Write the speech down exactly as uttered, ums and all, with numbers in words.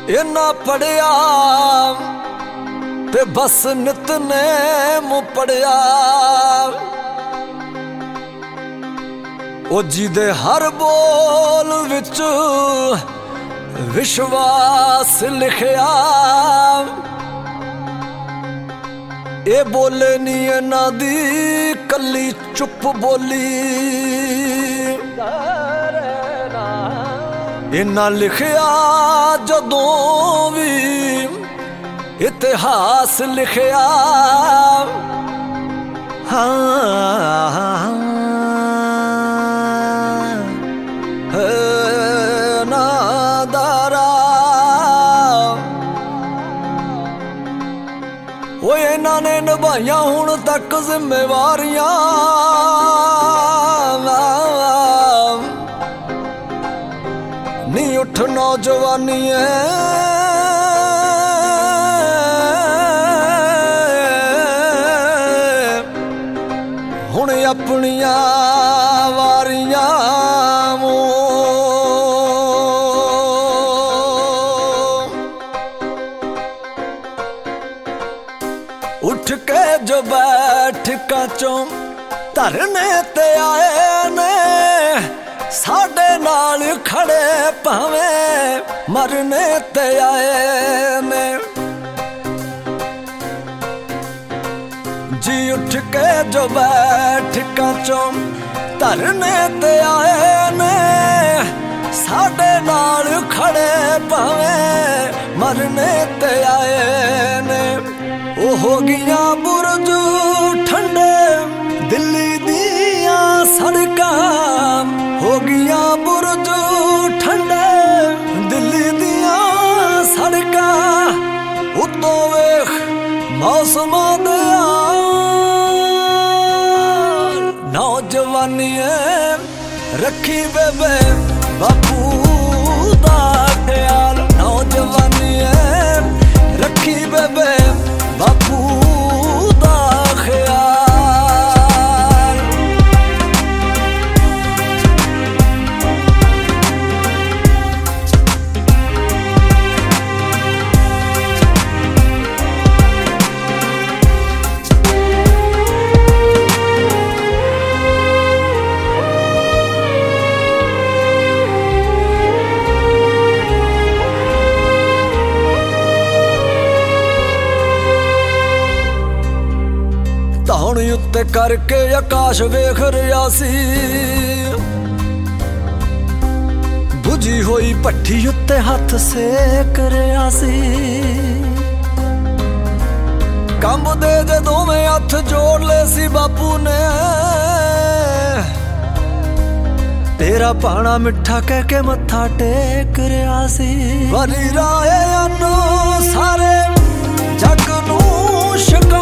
इन्ना पढ़िया ते बस नितनेम पढ़िया ओ जी दे हर बोल विच विश्वास लिखिया ए बोले नी इन्हां दी कली चुप बोली इन्ना लिखिया जदों भी इतिहास लिखिया हाँ नादारा वो इन्हां ने निभाइया हुण तक जिम्मेवारियां नी उठ नौजवानी हुण अपनिया वारियां उठ के जो बैठ काचों धरने ते आए ने साडे नाल खड़े भावें मरने ते आए ने जी उठ के जो बैठ काचों धरने ते आए ने साडे नाल खड़े भावें मरने ते आए ने ओ हो गया बुरज ठंडे दिल्ली दियां सड़कां हो गया बुरज ठंडे दिल्ली दियां सड़कां उत्तों वेख मौसम दे नौजवानी रखी बेबे बापू दा ख्याल नौजवानी रखी बेबे बापू दा ख्याल धौण उत्ते करके आकाश वेख रहा सी बुझी होई भट्ठी उत्ते हथ सेक रहा सी कंब दे जे दोवें हथ जोड़ ले सी बापू ने तेरा पाना मिठा कह के मत्था टेक रहा सी वरी राए अनु सारे जग नूं शिका